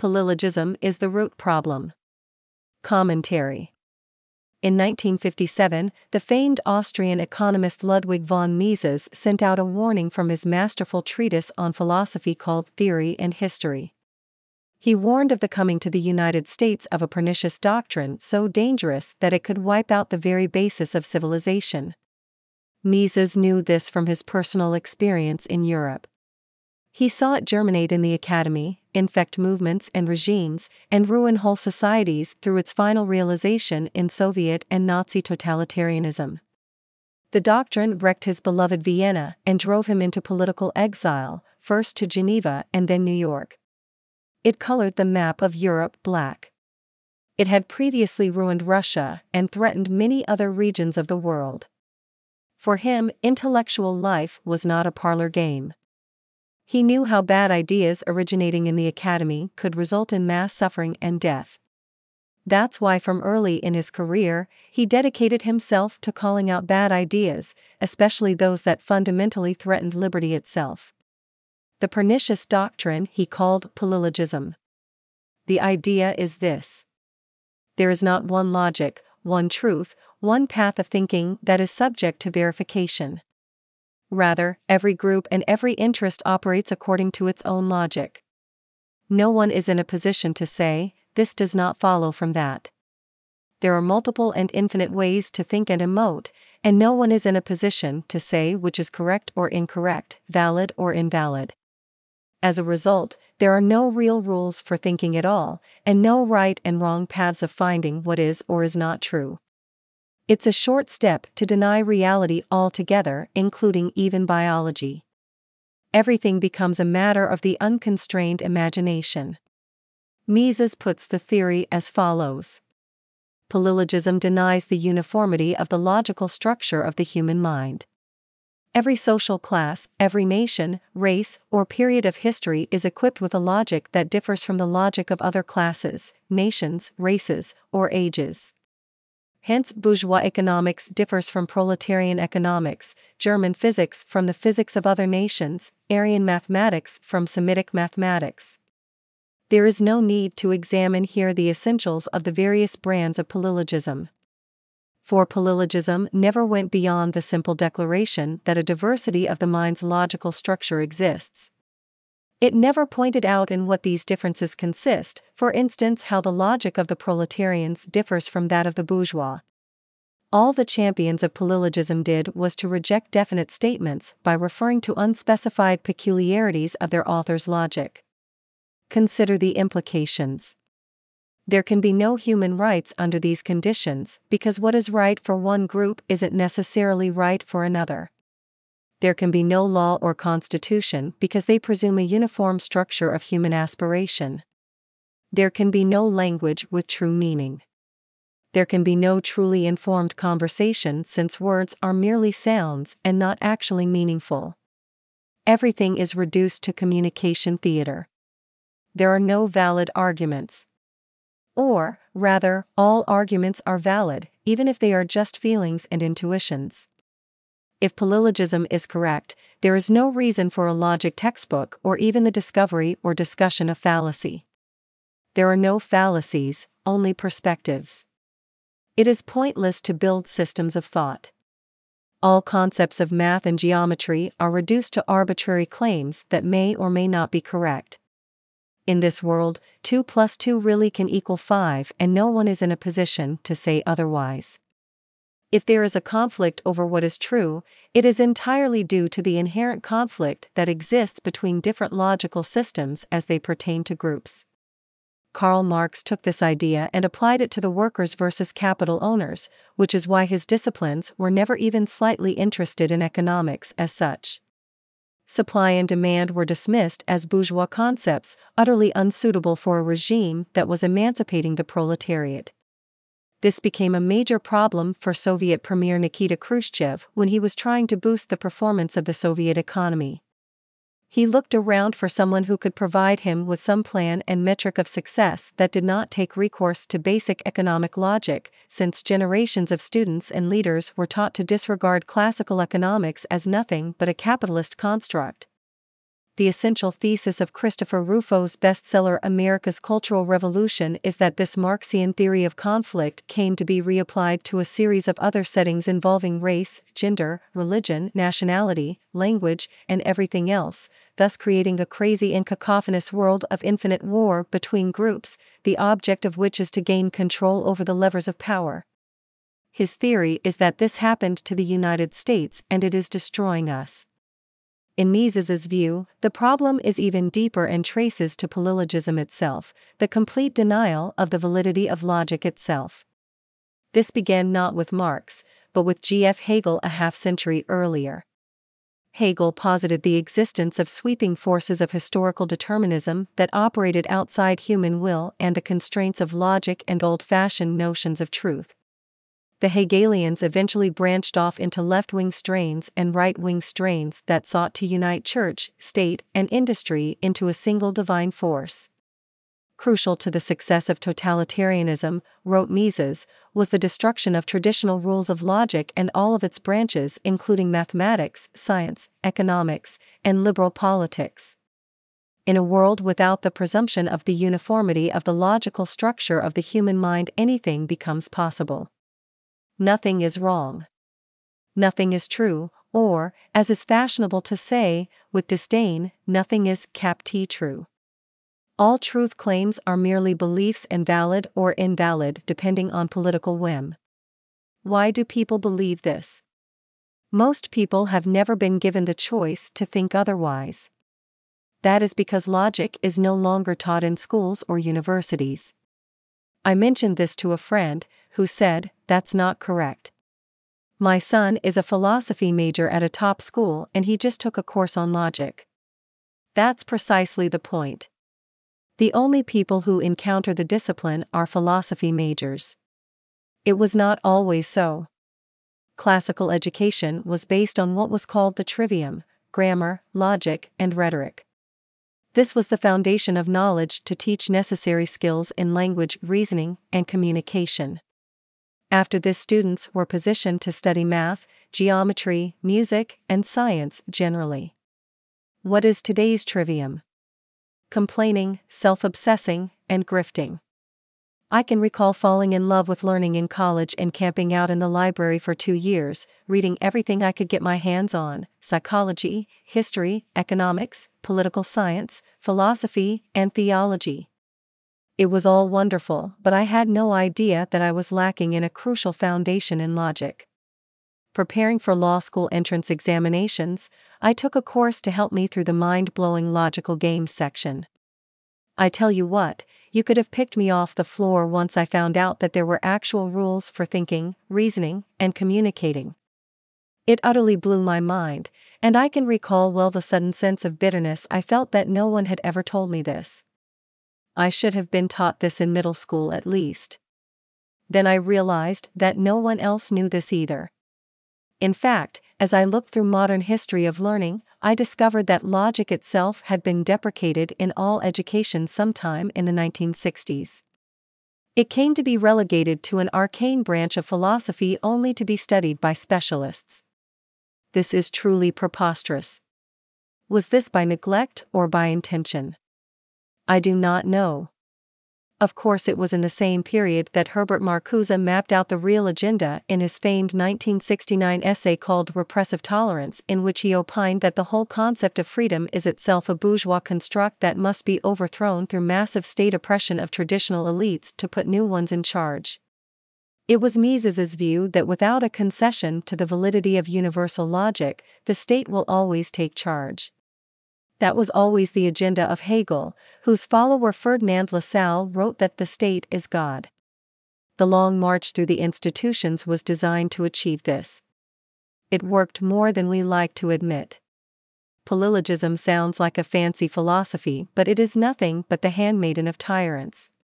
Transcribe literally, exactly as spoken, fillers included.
Polylogism is the root problem. Commentary. In nineteen fifty-seven, the famed Austrian economist Ludwig von Mises sent out a warning from his masterful treatise on philosophy called Theory and History. He warned of the coming to the United States of a pernicious doctrine so dangerous that it could wipe out the very basis of civilization. Mises knew this from his personal experience in Europe. He saw it germinate in the academy, infect movements and regimes, and ruin whole societies through its final realization in Soviet and Nazi totalitarianism. The doctrine wrecked his beloved Vienna and drove him into political exile, first to Geneva and then New York. It colored the map of Europe black. It had previously ruined Russia and threatened many other regions of the world. For him, intellectual life was not a parlor game. He knew how bad ideas originating in the academy could result in mass suffering and death. That's why from early in his career, he dedicated himself to calling out bad ideas, especially those that fundamentally threatened liberty itself. The pernicious doctrine he called polylogism. The idea is this: there is not one logic, one truth, one path of thinking that is subject to verification. Rather, every group and every interest operates according to its own logic. No one is in a position to say, this does not follow from that. There are multiple and infinite ways to think and emote, and no one is in a position to say which is correct or incorrect, valid or invalid. As a result, there are no real rules for thinking at all, and no right and wrong paths of finding what is or is not true. It's a short step to deny reality altogether, including even biology. Everything becomes a matter of the unconstrained imagination. Mises puts the theory as follows. Polylogism denies the uniformity of the logical structure of the human mind. Every social class, every nation, race, or period of history is equipped with a logic that differs from the logic of other classes, nations, races, or ages. Hence, bourgeois economics differs from proletarian economics, German physics from the physics of other nations, Aryan mathematics from Semitic mathematics. There is no need to examine here the essentials of the various brands of polylogism. For polylogism never went beyond the simple declaration that a diversity of the mind's logical structure exists. It never pointed out in what these differences consist, for instance how the logic of the proletarians differs from that of the bourgeois. All the champions of polylogism did was to reject definite statements by referring to unspecified peculiarities of their author's logic. Consider the implications. There can be no human rights under these conditions, because what is right for one group isn't necessarily right for another. There can be no law or constitution because they presume a uniform structure of human aspiration. There can be no language with true meaning. There can be no truly informed conversation since words are merely sounds and not actually meaningful. Everything is reduced to communication theater. There are no valid arguments. Or, rather, all arguments are valid, even if they are just feelings and intuitions. If polylogism is correct, there is no reason for a logic textbook or even the discovery or discussion of fallacy. There are no fallacies, only perspectives. It is pointless to build systems of thought. All concepts of math and geometry are reduced to arbitrary claims that may or may not be correct. In this world, two plus two really can equal five, and no one is in a position to say otherwise. If there is a conflict over what is true, it is entirely due to the inherent conflict that exists between different logical systems as they pertain to groups. Karl Marx took this idea and applied it to the workers versus capital owners, which is why his disciplines were never even slightly interested in economics as such. Supply and demand were dismissed as bourgeois concepts, utterly unsuitable for a regime that was emancipating the proletariat. This became a major problem for Soviet Premier Nikita Khrushchev when he was trying to boost the performance of the Soviet economy. He looked around for someone who could provide him with some plan and metric of success that did not take recourse to basic economic logic, since generations of students and leaders were taught to disregard classical economics as nothing but a capitalist construct. The essential thesis of Christopher Rufo's bestseller America's Cultural Revolution is that this Marxian theory of conflict came to be reapplied to a series of other settings involving race, gender, religion, nationality, language, and everything else, thus creating a crazy and cacophonous world of infinite war between groups, the object of which is to gain control over the levers of power. His theory is that this happened to the United States and it is destroying us. In Mises's view, the problem is even deeper and traces to polylogism itself, the complete denial of the validity of logic itself. This began not with Marx, but with G F Hegel a half-century earlier. Hegel posited the existence of sweeping forces of historical determinism that operated outside human will and the constraints of logic and old-fashioned notions of truth. The Hegelians eventually branched off into left-wing strains and right-wing strains that sought to unite church, state, and industry into a single divine force. Crucial to the success of totalitarianism, wrote Mises, was the destruction of traditional rules of logic and all of its branches, including mathematics, science, economics, and liberal politics. In a world without the presumption of the uniformity of the logical structure of the human mind, anything becomes possible. Nothing is wrong. Nothing is true, or, as is fashionable to say, with disdain, nothing is cap T true. All truth claims are merely beliefs and valid or invalid depending on political whim. Why do people believe this? Most people have never been given the choice to think otherwise. That is because logic is no longer taught in schools or universities. I mentioned this to a friend, who said, "That's not correct. My son is a philosophy major at a top school and he just took a course on logic." That's precisely the point. The only people who encounter the discipline are philosophy majors. It was not always so. Classical education was based on what was called the trivium, grammar, logic, and rhetoric. This was the foundation of knowledge to teach necessary skills in language, reasoning, and communication. After this, students were positioned to study math, geometry, music, and science generally. What is today's trivium? Complaining, self-obsessing, and grifting. I can recall falling in love with learning in college and camping out in the library for two years, reading everything I could get my hands on: psychology, history, economics, political science, philosophy, and theology. It was all wonderful, but I had no idea that I was lacking in a crucial foundation in logic. Preparing for law school entrance examinations, I took a course to help me through the mind-blowing logical games section. I tell you what, you could have picked me off the floor once I found out that there were actual rules for thinking, reasoning, and communicating. It utterly blew my mind, and I can recall well the sudden sense of bitterness I felt that no one had ever told me this. I should have been taught this in middle school at least. Then I realized that no one else knew this either. In fact, as I looked through modern history of learning, I discovered that logic itself had been deprecated in all education sometime in the nineteen sixties. It came to be relegated to an arcane branch of philosophy only to be studied by specialists. This is truly preposterous. Was this by neglect or by intention? I do not know. Of course, it was in the same period that Herbert Marcuse mapped out the real agenda in his famed nineteen sixty-nine essay called Repressive Tolerance, in which he opined that the whole concept of freedom is itself a bourgeois construct that must be overthrown through massive state oppression of traditional elites to put new ones in charge. It was Mises's view that without a concession to the validity of universal logic, the state will always take charge. That was always the agenda of Hegel, whose follower Ferdinand Lassalle wrote that the state is God. The long march through the institutions was designed to achieve this. It worked more than we like to admit. Polylogism sounds like a fancy philosophy, but it is nothing but the handmaiden of tyrants.